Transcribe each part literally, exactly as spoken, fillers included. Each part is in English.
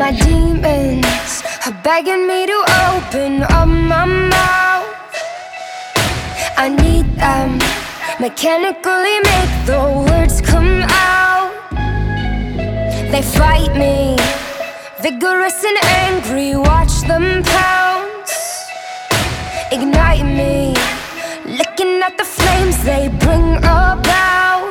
My demons are begging me to open up my mouth. I need them, mechanically make the words come out. They fight me, vigorous and angry, watch them pounce. Ignite me, licking at the flames they bring about.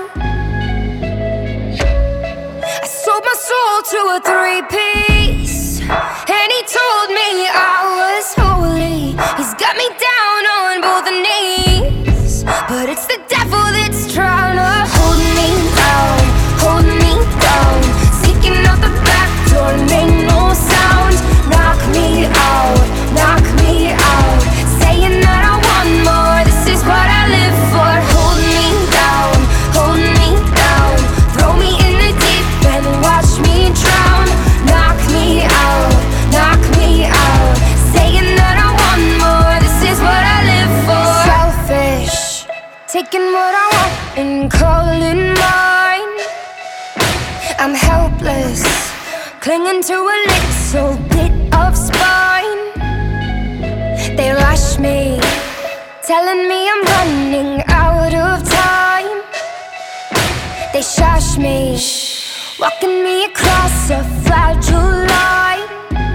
I sold my soul to a three-piece, and he told me I was holy. He's got me down on both knees, but it's the devil that's trying to hold me down, hold me down. Sneaking out the back door, make no sound. Knock me out, knock me out. Saying that I want more, this is what I live for. Hold me down, hold me down. Throw me in the deep end, watch me drown. Knock me out, knock me out. Saying that I want more, this is what I live for. Selfish, taking what I want and calling mine. I'm helpless, clinging to a little bit of spine. They rush me, telling me I'm running out of time. They shush me, walking me across a fragile line.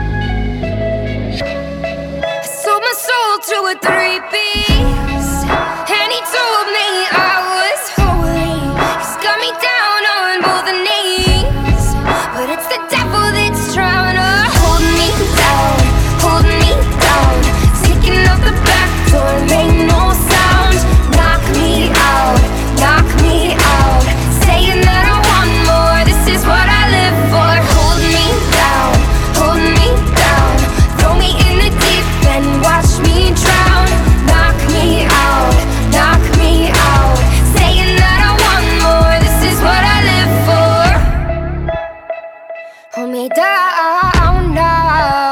I sold my soul to a three-piece, and he told me I was holy. He's got me down on both knees, but it's the devil that's trying to hold me down, hold me down. Sneaking out the back door, make no sound. Knock me out, knock me out. Saying that I want more, this is what I live for. Hold me down, hold me down. Throw me in the deep end, watch me drown. Knock me out, knock me out. Saying that I want more, this is what I live for. Hold me down now.